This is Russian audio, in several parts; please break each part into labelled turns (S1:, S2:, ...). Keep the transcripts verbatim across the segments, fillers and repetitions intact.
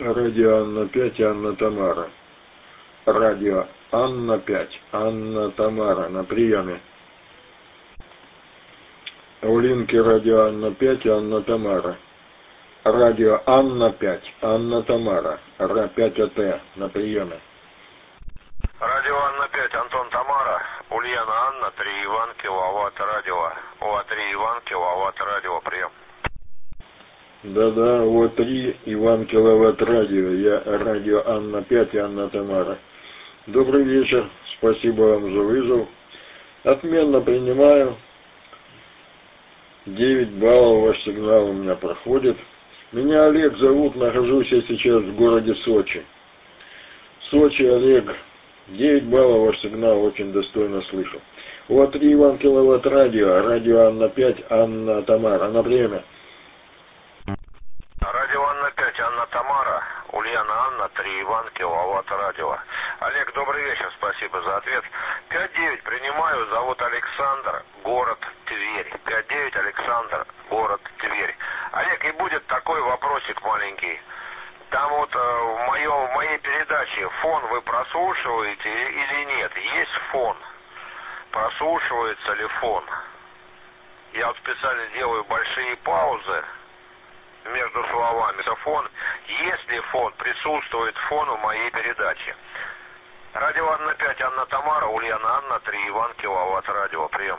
S1: Радио Анна пять, Анна Тамара. Радио Анна пять, Анна Тамара на приеме. У линки радио Анна пять, Анна Тамара. Радио Анна пять, Анна Тамара. Ра пять АТ на приеме.
S2: Радио Анна пять, Антон Тамара. Ульяна Анна, три Иван, киловатт радио. ОА три Иван, киловатт радио, прием.
S1: Да-да, ОА три Иван, киловатт радио. Я радио Анна пять, Анна Тамара. Добрый вечер, спасибо вам за вызов. Отменно принимаю. девять баллов ваш сигнал у меня проходит. Меня Олег зовут, нахожусь я сейчас в городе Сочи. Сочи, Олег, девять баллов ваш сигнал очень достойно слышу. ОА три Иван, киловатт радио, радио Анна пять, Анна Тамара, на время.
S2: Радио Анна пять, Анна Тамара, Ульяна Анна, три Иван, киловатт радио. Олег, добрый вечер, спасибо за ответ. пять девять принимаю, зовут Александр, город Тверь. пять девять Александр, город Тверь. Олег, и будет такой вопросик маленький. Там вот э, в, моем, в моей передаче фон вы прослушиваете или нет? Есть фон? Прослушивается ли фон? Я вот специально делаю большие паузы между словами. Фон, если фон, присутствует фон в моей передаче. Радио Анна пять, Анна Тамара, Ульяна Анна, три Иван, киловатт радио, прием.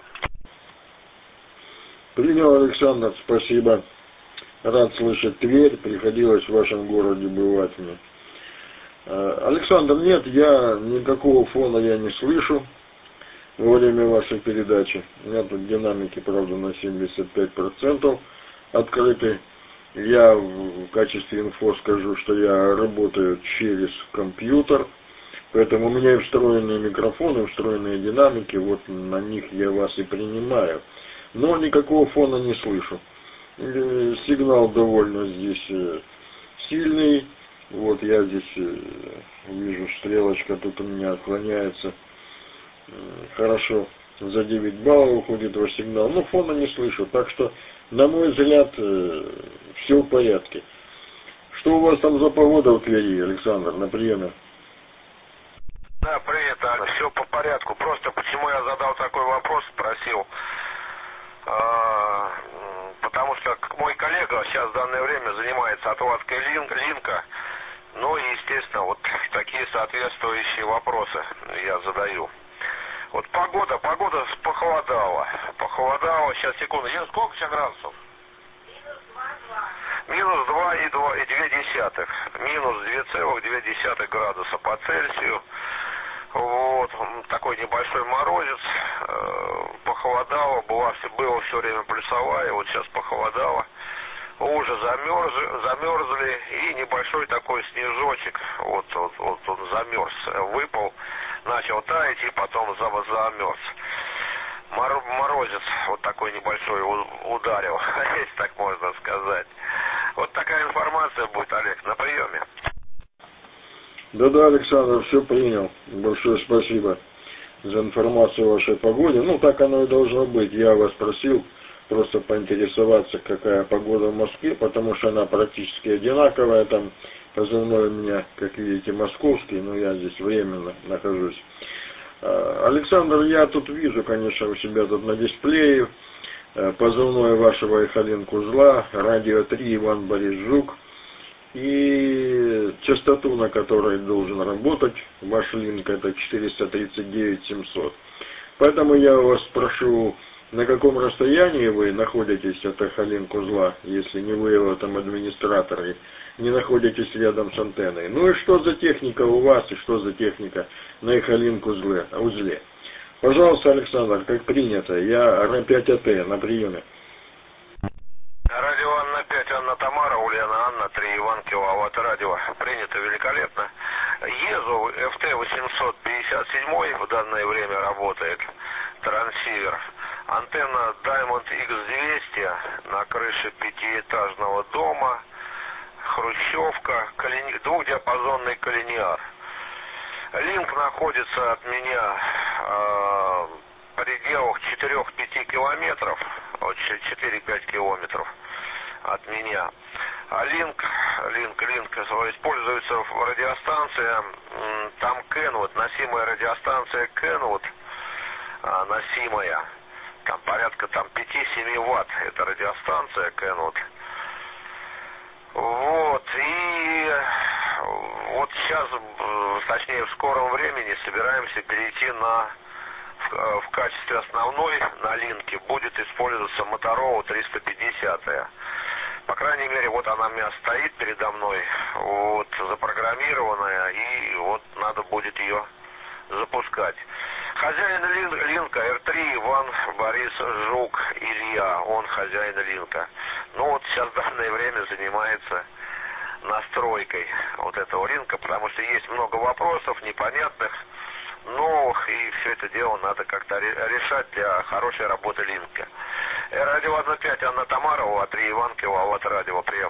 S1: Принял, Александр, спасибо. Рад слышать Тверь, приходилось в вашем городе бывать мне. Александр, нет, я никакого фона я не слышу во время вашей передачи. У меня тут динамики, правда, на семьдесят пять процентов открыты. Я в качестве инфо скажу, что я работаю через компьютер, поэтому у меня и встроенные микрофоны, и встроенные динамики, вот на них я вас и принимаю. Но никакого фона не слышу. Сигнал довольно здесь сильный. Вот я здесь вижу, стрелочка тут у меня отклоняется. Хорошо, за девять баллов уходит ваш сигнал. Но фона не слышу, так что, на мой взгляд, все в порядке. Что у вас там за погода в Твери, Александр, на приеме?
S2: Да, принято, все по порядку. Просто почему я задал такой вопрос, спросил. А, потому что мой коллега сейчас в данное время занимается отладкой линка, линка. Ну и, естественно, вот такие соответствующие вопросы я задаю. Вот погода, погода похолодала. Похолодала, сейчас, секунду, сколько сейчас градусов? Минус два и две десятых. Минус два целых две десятых градуса по Цельсию. Вот, такой небольшой морозец. Похолодало, было, было все время плюсовая, вот сейчас похолодало. Уже замерз, замерзли, и небольшой такой снежочек, вот, вот, вот он замерз, выпал, начал таять и потом замерз. Мор, морозец вот такой небольшой ударил, если так можно сказать. Вот такая информация будет, Олег, на приеме.
S1: Да-да, Александр, все принял. Большое спасибо за информацию о вашей погоде. Ну, так оно и должно быть. Я вас просил просто поинтересоваться, какая погода в Москве, потому что она практически одинаковая. Там позывной у меня, как видите, московский, но я здесь временно нахожусь. Александр, я тут вижу, конечно, у себя тут на дисплее позывной вашего Эхолинк узла, радио три Иван Борис Жук, и частоту, на которой должен работать ваш линк, это четыреста тридцать девять семьсот. Поэтому я вас спрошу, на каком расстоянии вы находитесь от Эхолинк узла, если не вы его там администратор, и не находитесь рядом с антенной. Ну и что за техника у вас, и что за техника на Эхолинк узле, узле. Пожалуйста, Александр, как принято, я Ра пять АТ на приеме.
S2: Радио Анна пять, Анна Тамара, Ульяна Анна, три Иван, киловатт радио. Принято великолепно. ЕЗУ эф тэ восемьсот пятьдесят семь в данное время работает. Трансивер. Антенна Diamond икс двести на крыше пятиэтажного дома. Хрущевка. Колени... Двухдиапазонный коллинеар. Линк находится от меня э, в пределах четыре-пять километров. четыре-пять километров от меня. А линк, линк, линк используется радиостанция, там Kenwood, носимая радиостанция Kenwood, носимая, там порядка там пять-семь ватт, это радиостанция Kenwood. Вот, и вот сейчас, точнее в скором времени собираемся перейти на, в, в качестве основной на линке будет использоваться Motorola триста пятьдесят. По крайней мере, вот она у меня стоит передо мной, вот, запрограммированная, и вот надо будет ее запускать. Хозяин линка эр три Иван Борис Жук Илья, он хозяин линка. Ну вот сейчас в данное время занимается настройкой вот этого линка, потому что есть много вопросов непонятных, новых, и все это дело надо как-то решать для хорошей работы линка. Радио один пять, Анна Тамарова, три Иванки, Лават Радио, прием.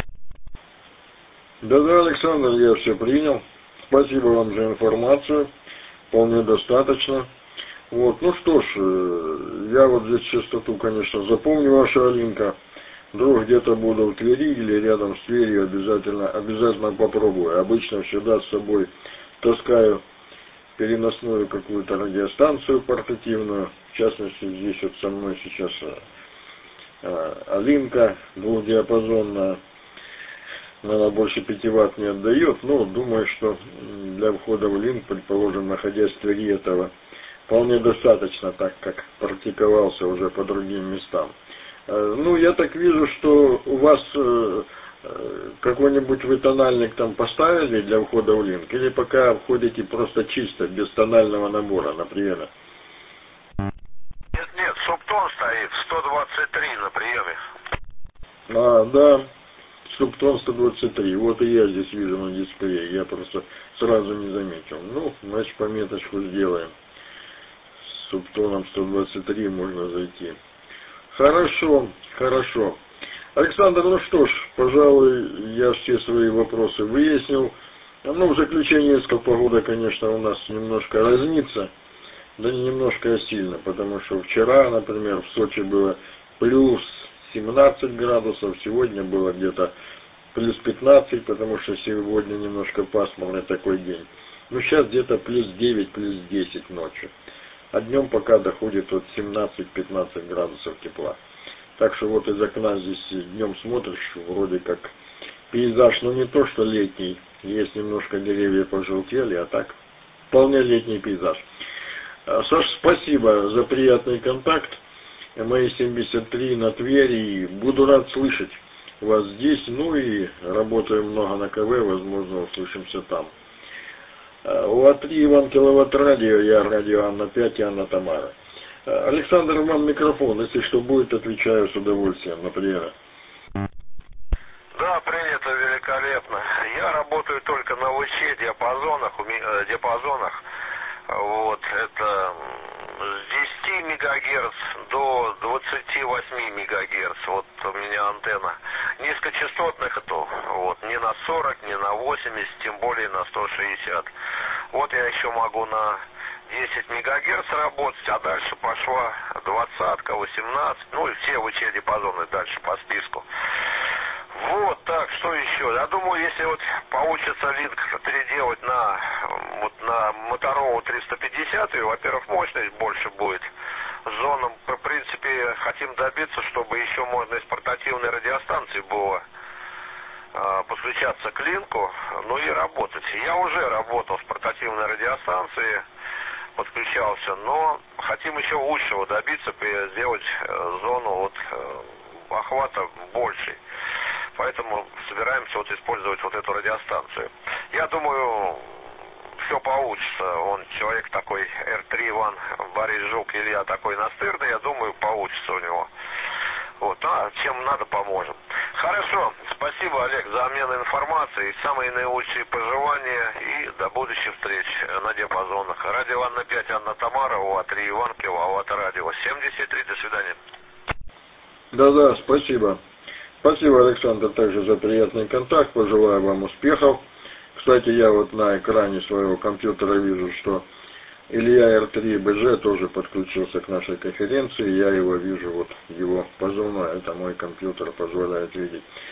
S1: Да-да, Александр, я все принял. Спасибо вам за информацию. Вполне достаточно. Вот, ну что ж, я вот здесь частоту, конечно, запомню ваша линка. Вдруг где-то буду в Твери или рядом с Тверью, обязательно, обязательно попробую. Обычно всегда с собой таскаю переносную какую-то радиостанцию портативную. В частности, здесь вот со мной сейчас Алинка двухдиапазонная. Она больше пяти ватт не отдает, но думаю, что для входа в линк, предположим, находясь в Твери, этого вполне достаточно, так как практиковался уже по другим местам. Ну, я так вижу, что у вас какой-нибудь вы тональник там поставили для входа в линк, или пока входите просто чисто, без тонального набора, например?
S2: Нет, нет, субтон стоит, сто двадцать три на приеме.
S1: А, да, субтон сто двадцать три, вот и я здесь вижу на дисплее, я просто сразу не заметил. Ну, значит, пометочку сделаем. С субтоном сто двадцать три можно зайти. Хорошо, хорошо. Александр, ну что ж, пожалуй, я все свои вопросы выяснил. Ну, в заключение, несколько погода, конечно, у нас немножко разнится. Да не немножко, а сильно, потому что вчера, например, в Сочи было плюс семнадцать градусов, сегодня было где-то плюс пятнадцать, потому что сегодня немножко пасмурный такой день. Ну, сейчас где-то плюс девять, плюс десять ночью. А днем пока доходит от семнадцать-пятнадцать градусов тепла. Так что вот из окна здесь днем смотришь, вроде как пейзаж, но не то что летний. Есть немножко деревья пожелтели, а так вполне летний пейзаж. Саш, спасибо за приятный контакт. Мои семьдесят три на Твери. Буду рад слышать вас здесь. Ну и работаем много на КВ, возможно, услышимся там. У А3 Иван Киловатт Радио, я радио Анна пять и Анна Тамара. Александр, вам микрофон, если что будет, отвечаю с удовольствием, например.
S2: Да, принято, великолепно. Я работаю только на ВЧ диапазонах, диапазонах. Вот, это с десяти мегагерц до двадцати восьми мегагерц. Вот у меня антенна. Низкочастотных это вот, не на сорок, не на восемьдесят, тем более на сто шестьдесят. Вот я еще могу на десять мегагерц работать, а дальше пошла двадцатка, восемнадцать, ну и все ВЧ диапазоны дальше по списку. Вот, так, что еще? Я думаю, если вот получится линк переделать на, вот, на Motorola триста пятьдесят, во-первых, мощность больше будет. Зоном, в принципе, хотим добиться, чтобы еще можно из портативной радиостанции было э, подключаться к линку, ну и работать. Я уже работал с портативной радиостанцией, подключался, но хотим еще лучшего добиться, сделать э, зону вот, э, охвата большей. Поэтому собираемся вот использовать вот эту радиостанцию. Я думаю, все получится. Он человек такой, эр три Иван Борис Жук Илья, такой настырный, я думаю, получится у него. Вот, а чем надо, поможем. Хорошо, спасибо, Олег, за обмен информацией. Самые наилучшие пожелания и до будущих встреч на диапазонах. Радио Анна пять, Анна Тамарова, А3 Иван Киловатт Радио семьдесят три. До свидания.
S1: Да-да, спасибо. Спасибо, Александр, также за приятный контакт. Пожелаю вам успехов. Кстати, я вот на экране своего компьютера вижу, что Илья эр три бэ жэ тоже подключился к нашей конференции. Я его вижу, вот его позывной, это мой компьютер позволяет видеть.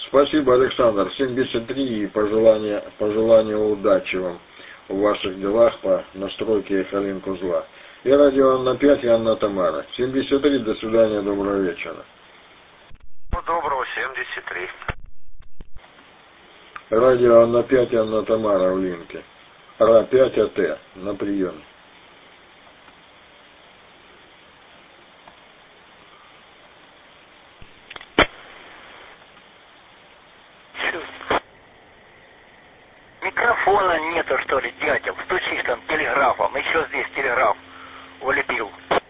S1: Спасибо, Александр. семьдесят три и пожелания, пожелания удачи вам в ваших делах по настройке Эхолинк узла. И радио Анна пять и Анна Тамара. семьдесят три, до свидания, доброго вечера.
S2: Доброго, семьдесят три.
S1: Радио Анна пять и Анна Тамара в линке. Ра пять АТ на приеме.
S3: Микрофона нету, что ли, дятел? Стучишь там телеграфом. Еще здесь телеграф улепил.